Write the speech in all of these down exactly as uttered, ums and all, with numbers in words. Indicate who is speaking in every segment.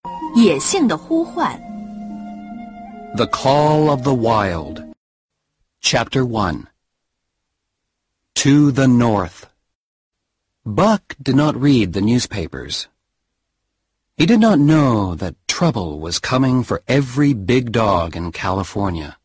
Speaker 1: 野性的呼唤
Speaker 2: The Call of the Wild. Chapter one. To the North. Buck did not read the newspapers. He did not know that trouble was coming for every big dog in California.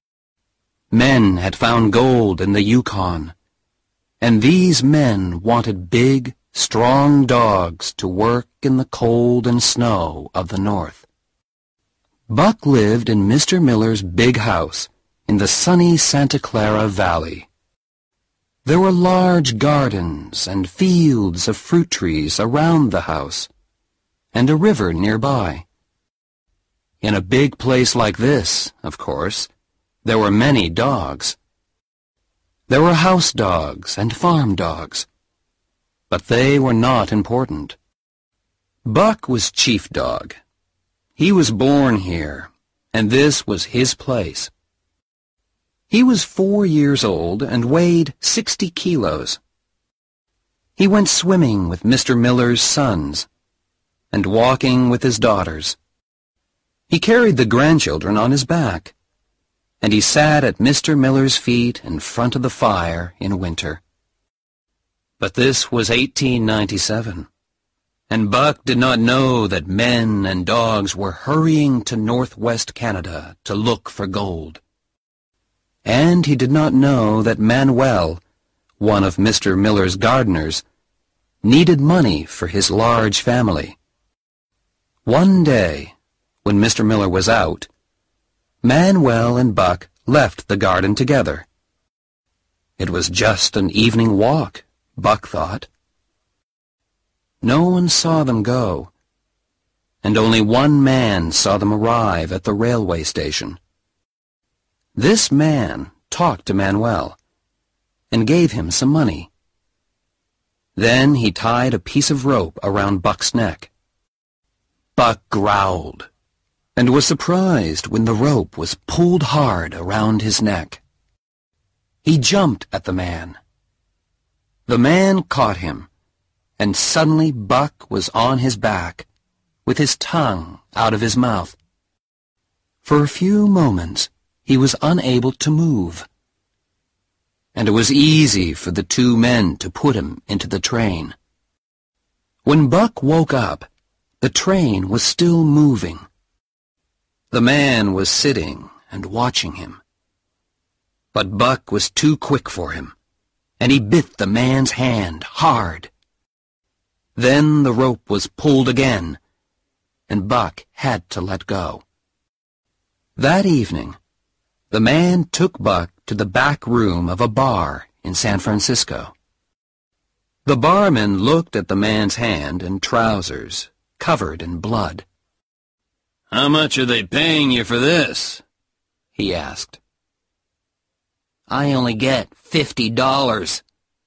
Speaker 2: Men had found gold in the Yukon, and these men wanted big, strong dogs to work in the cold and snow of the North. Buck lived in Mister Miller's big house in the sunny Santa Clara Valley. There were large gardens and fields of fruit trees around the house, and a river nearby. In a big place like this, of course, there were many dogs. There were house dogs and farm dogs, but they were not important. Buck was chief dog. He was born here, and this was his place. He was four years old and weighed sixty kilos. He went swimming with Mister Miller's sons and walking with his daughters. He carried the grandchildren on his back, and he sat at Mister Miller's feet in front of the fire in winter. But this was eighteen ninety-seven, and Buck did not know that men and dogs were hurrying to northwest Canada to look for gold. And he did not know that Manuel, one of Mister Miller's gardeners, needed money for his large family. One day, when Mister Miller was out, Manuel and Buck left the garden together. It was just an evening walk, Buck thought. No one saw them go, and only one man saw them arrive at the railway station. This man talked to Manuel and gave him some money. Then he tied a piece of rope around Buck's neck. Buck growled and was surprised when the rope was pulled hard around his neck. He jumped at the man. The man caught him, and suddenly Buck was on his back, with his tongue out of his mouth. For a few moments, he was unable to move, and it was easy for the two men to put him into the train. When Buck woke up, the train was still moving. The man was sitting and watching him. But Buck was too quick for him, and he bit the man's hand hard. Then the rope was pulled again, and Buck had to let go. That evening, the man took Buck to the back room of a bar in San Francisco. The barman looked at the man's hand and trousers, covered in blood. "How much are they paying you for this?" he asked. "I only get fifty dollars.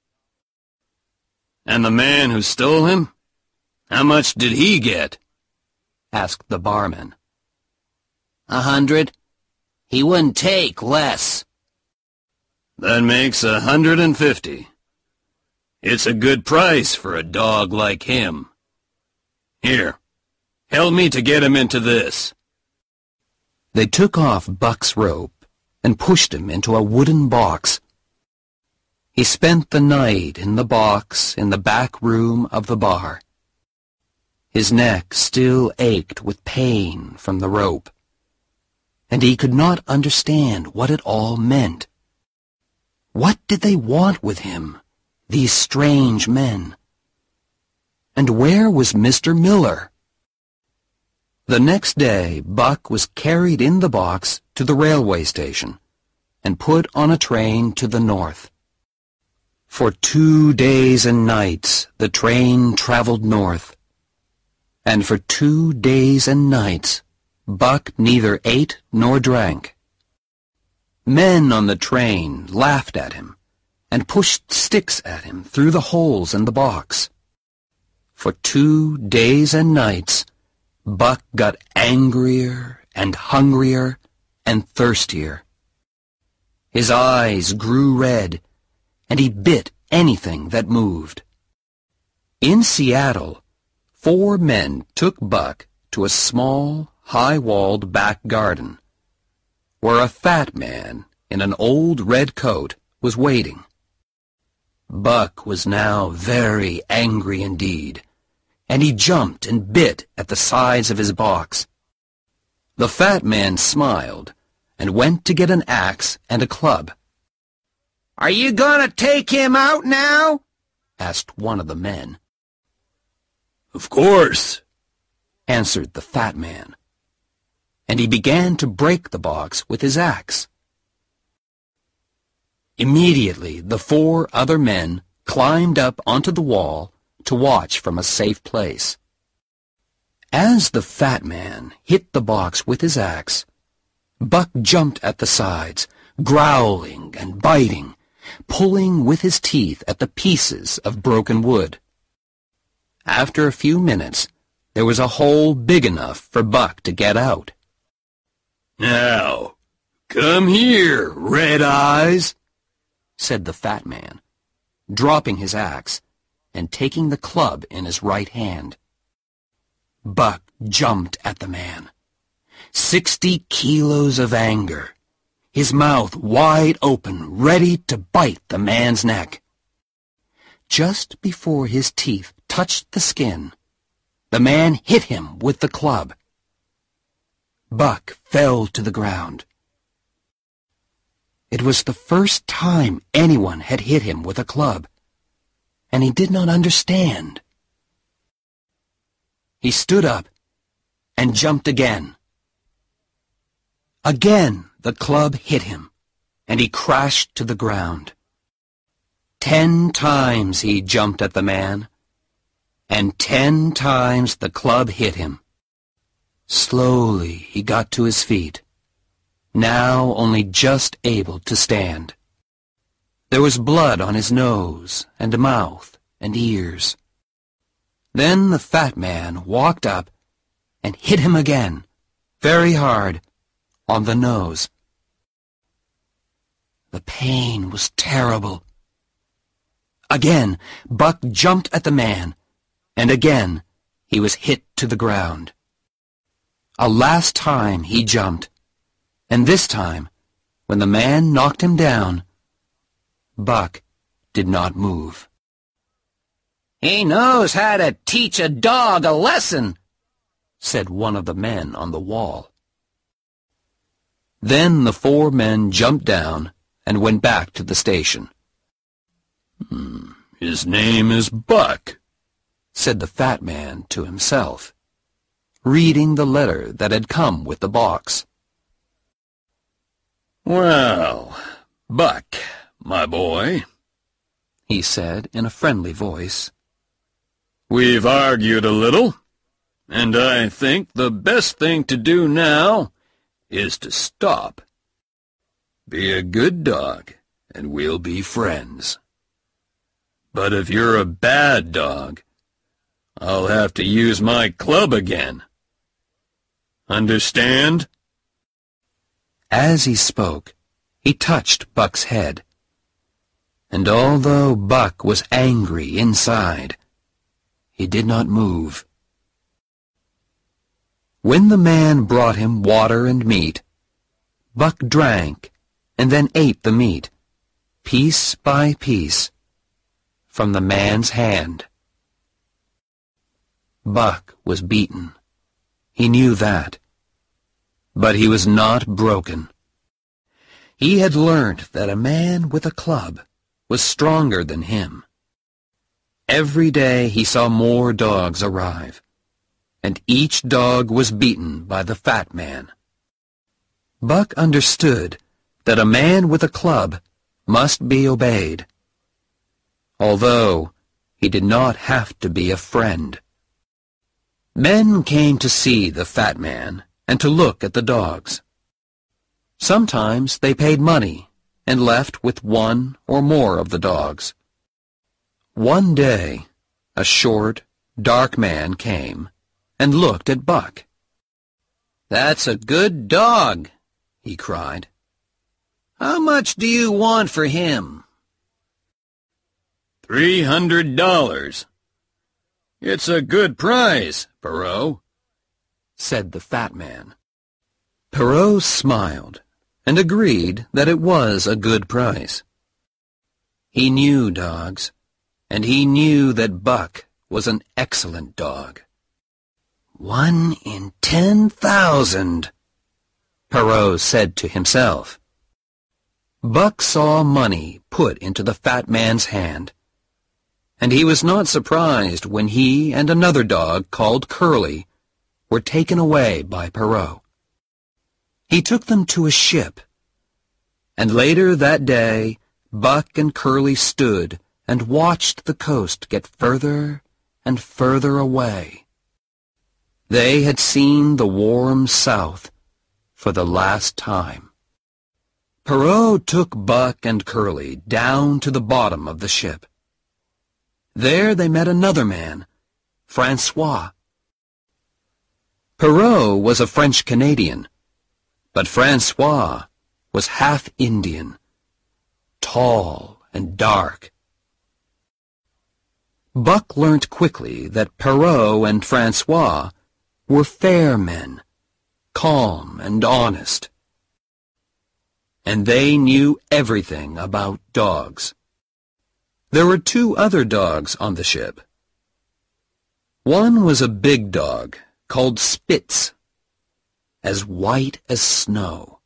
Speaker 2: "And the man who stole him? How much did he get?" asked the barman. "A hundred. He wouldn't take less." "That makes a hundred and fifty. It's a good price for a dog like him. Here, help me to get him into this." They took off Buck's rope and pushed him into a wooden box. He spent the night in the box in the back room of the bar. His neck still ached with pain from the rope, and he could not understand what it all meant. What did they want with him, these strange men? And where was Mister Miller? The next day, Buck was carried in the box to the railway station and put on a train to the north. For two days and nights the train traveled north, and for two days and nights Buck neither ate nor drank. Men on the train laughed at him and pushed sticks at him through the holes in the box. For two days and nights Buck got angrier and hungrier and thirstier. His eyes grew red, and he bit anything that moved. In Seattle, four men took Buck to a small, high-walled back garden, where a fat man in an old red coat was waiting. Buck was now very angry indeed, and he jumped and bit at the sides of his box. The fat man smiled and went to get an axe and a club. "Are you going to take him out now?" asked one of the men.
Speaker 3: "Of course,"
Speaker 2: answered the fat man, and he began to break the box with his axe. Immediately the four other men climbed up onto the wall to watch from a safe place. As the fat man hit the box with his axe, Buck jumped at the sides, growling and biting, pulling with his teeth at the pieces of broken wood. After a few minutes, there was a hole big enough for Buck to get out.
Speaker 3: "Now, come here, Red Eyes,"
Speaker 2: said the fat man, dropping his axe and taking the club in his right hand. Buck jumped at the man. Sixty kilos of anger, his mouth wide open, ready to bite the man's neck. Just before his teeth touched the skin, the man hit him with the club. Buck fell to the ground. It was the first time anyone had hit him with a club, and he did not understand. He stood up and jumped again. Again the club hit him, and he crashed to the ground. Ten times he jumped at the man, and ten times the club hit him. Slowly he got to his feet, now only just able to stand. There was blood on his nose and mouth and ears. Then the fat man walked up and hit him again, very hard, on the nose. The pain was terrible. Again, Buck jumped at the man, and again he was hit to the ground. A last time he jumped, and this time, when the man knocked him down, Buck did not move. "He knows how to teach a dog a lesson," said one of the men on the wall. Then the four men jumped down and went back to the station.
Speaker 3: Hmm, "His name is Buck,"
Speaker 2: said the fat man to himself, reading the letter that had come with the box.
Speaker 3: "Well, Buck, my boy,"
Speaker 2: he said in a friendly voice,
Speaker 3: "we've argued a little, and I think the best thing to do now is to stop. Be a good dog, and we'll be friends. But if you're a bad dog, I'll have to use my club again. Understand?"
Speaker 2: As he spoke, he touched Buck's head, and although Buck was angry inside, he did not move. When the man brought him water and meat, Buck drank and then ate the meat, piece by piece, from the man's hand. Buck was beaten. He knew that. But he was not broken. He had learned that a man with a club was stronger than him. Every day he saw more dogs arrive, and each dog was beaten by the fat man. Buck understood that a man with a club must be obeyed, although he did not have to be a friend. Men came to see the fat man and to look at the dogs. Sometimes they paid money and left with one or more of the dogs. One day, a short, dark man came and looked at Buck. "That's a good dog," he cried. "How much do you want for him?"
Speaker 3: Three hundred dollars. It's a good price, Perrault."
Speaker 2: said the fat man. Perrault smiled and agreed that it was a good price. He knew dogs, and he knew that Buck was an excellent dog. One in ten thousand, Perrault said to himself. Buck saw money put into the fat man's hand, and he was not surprised when he and another dog called Curly were taken away by Perrault. He took them to a ship, and later that day Buck and Curly stood and watched the coast get further and further away. They had seen the warm south for the last time. Perrault took Buck and Curly down to the bottom of the ship. There they met another man, Francois. Perrault was a French-Canadian, but Francois was half Indian, tall and dark. Buck learnt quickly that Perrault and Francois were fair men, calm and honest. And they knew everything about dogs. There were two other dogs on the ship. One was a big dog called Spitz, as white as snow.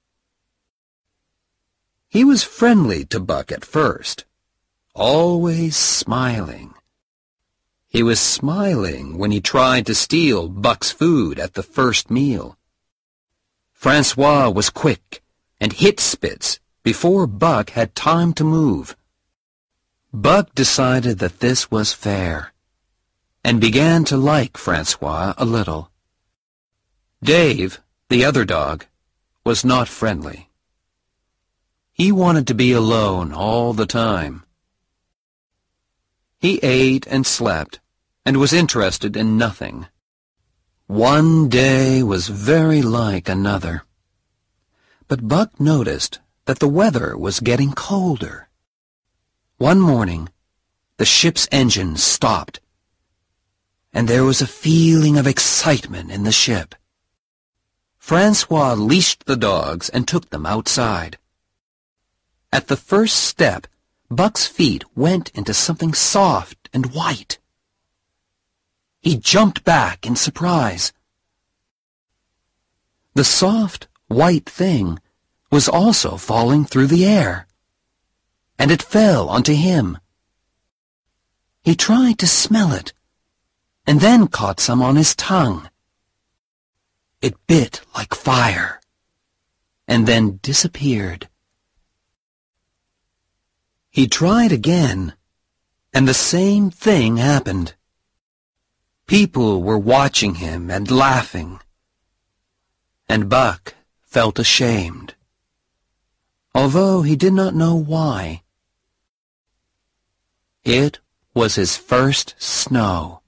Speaker 2: He was friendly to Buck at first, always smiling. He was smiling when he tried to steal Buck's food at the first meal. Francois was quick and hit Spitz before Buck had time to move. Buck decided that this was fair and began to like Francois a little. Dave, the other dog, was not friendly. He wanted to be alone all the time. He ate and slept and was interested in nothing. One day was very like another. But Buck noticed that the weather was getting colder. One morning, the ship's engine stopped, and there was a feeling of excitement in the ship. Francois leashed the dogs and took them outside. At the first step, Buck's feet went into something soft and white. He jumped back in surprise. The soft, white thing was also falling through the air, and it fell onto him. He tried to smell it, and then caught some on his tongue. It bit like fire, and then disappeared. He tried again, and the same thing happened. People were watching him and laughing, and Buck felt ashamed, although he did not know why. It was his first snow.